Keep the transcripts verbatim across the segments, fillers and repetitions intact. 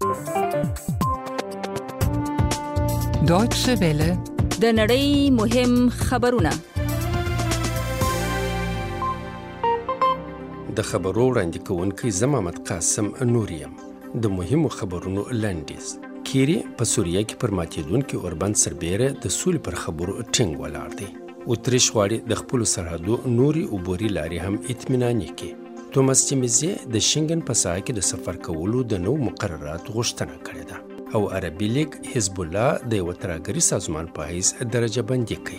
Deutsche Welle. د نړۍ مهم خبرونه. د خبرو وړاندې کوونکی زه محمد قاسم نوریم. د مهمو خبرونو لنډیز. کیری په سوریه کې پر ماتېدونکي اوربند سربیره د سولې پر خبرو ټینګ ولاړ دی. اتریش غواړي د خپلو سرحدو نوري عبوري لارې هم اطمیناني کړي. توماس چیمیزی د شنګن په ساحه کې د سفر کولو د نوو مقرراتو غوښتنه کړې ده او عربي لیگ حزب الله د یوه ترهګري سازمان په حیث درجه بندي کوي.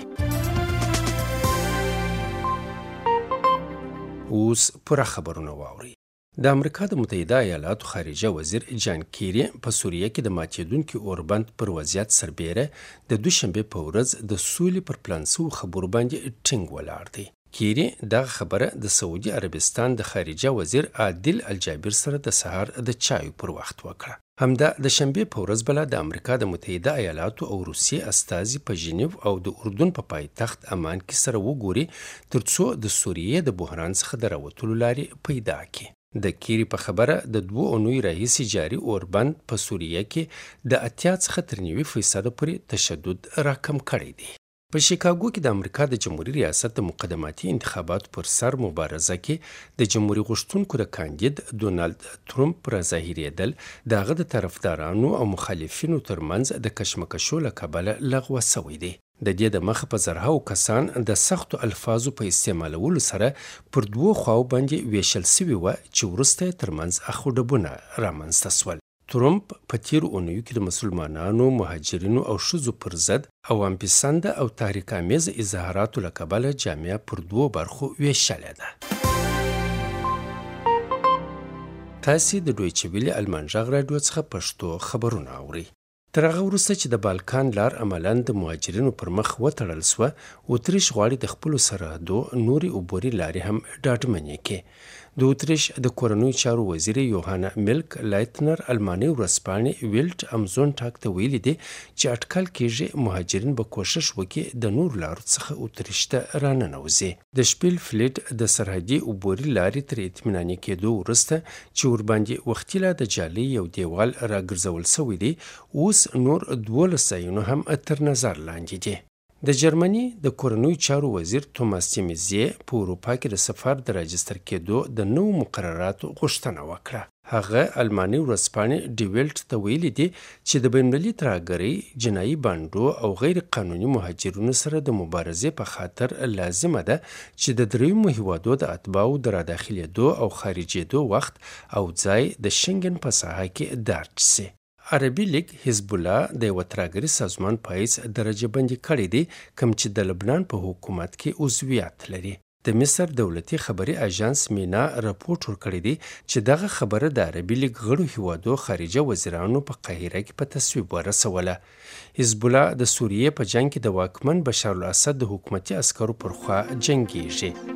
اوس پوره خبرونه واورئ. د امریکا د متحده ایالاتو خارجه وزیر جان کیری په سوریه کې د ماتېدونکي اوربند پر وضعیت سربیره د دوشنبه په ورځ د سولې پر پلان شوو خبرو باندې ټینګ ولاړ دی. کیری دغه خبره د سعودي عربستان د خارجه وزیر عادل الجابر سره د سهار د چایو پر وخت وکړه. همدا د شنبه په ورځ بل د امریکا د متحده ایالاتو او روسیې استازي په ژنیو او د اردن په پا پایتخت امان کې سره وګوري ترڅو د سوریې د بحران څخه د راوتلو لارې پیدا کړي. د کیری په خبره د دوه اونۍ راهیسې جاري اوربند په سوریه کې د اتیا څخه تر نوي فیصده پورې تشدد راکم کړی دی. په شیکاګو کې د امریکا د جمهوریت ریاست د مقدماتي انتخاباتو پر سر مبارزه کې د جمهوریت غوښتونکو د کاندید ډونالد ترامپ را ظاهرېدل د هغه د طرفدارانو او مخالفینو ترمنځ د کشمکشو له کبله لغوه شوی دی. د دې د مخه په زرهاو کسان د سختو الفاظو په استعمالولو سره پر دوو خواو باندې ویشل سوي وه چې وروسته یې ترمنځ اخوډبونه رامنځته سول. ترامپ په تیرو اونیو کې د مسلمانانو، مهاجرینو او ښځو پر ضد عوام پسنده او تحریک امیز اظهاراتو له کبله جامعه پر دوو برخو ویشلې ده. تاسې د دویچه ویلې المان غږ راډیو څخه پښتو خبرونه اورئ. تر هغه وروسته چې د بالکان لار عملاً د مهاجرینو پر مخ وتړل سوه، اتریش غواړي د خپلو سرحدو نوري عبوري لارې هم ډاډمنې کړي. د اتریش د کورنیو چارو وزیر یوهانا میلک لایتنر الماني ورځپاڼې ویلټ امزون ټاک ته ویلي دي چې اټکل کېږي مهاجرین به کوښښ وکړي د نورو لارو څخه اتریش ته راننوځي. د شپیل فلیټ د سرحدي عبوري لارې تر اطمیناني کېدو وروسته چې ورباندې وختي لا د جالۍ یو دیوال راګرځول سوی دی، اوس نور دولس ځایونه هم تر نظر لاندې دي. د جرمني د کورنیو چارو وزیر توماس چیمیزی په اروپا کې د سفر د راجستر کېدو د نوو مقرراتو غوښتنه وکړه. هغه الماني ورځپاڼې ډي ویلټ ته ویلي دي چې د بینالمللي ترهګرۍ، جنایي بانډو او غیر قانوني مهاجرینو سره د مبارزې په خاطر لازمه ده چې د دریمو هیوادو د اتباعو د راداخلېدو او خارجېدو وخت او ځای د شنګن په ساحه کې درج شي. عربي لیگ حزب الله د یوه ترهګري سازمان په حیث درجه بندي کړی دی، کوم چې د لبنان په حکومت کې عضویت لري. د مصر دولتي خبري اژانس مینا راپورټ ورکړی دی چې دغه خبره د عربي لیگ غړو هیوادو خارجه وزیرانو په قاهره کې په تصویب ورسوله. حزب الله د سوریې په جنگ کې د واکمن بشار الاسد د حکومتي عسکرو پر خوا جنګیږي.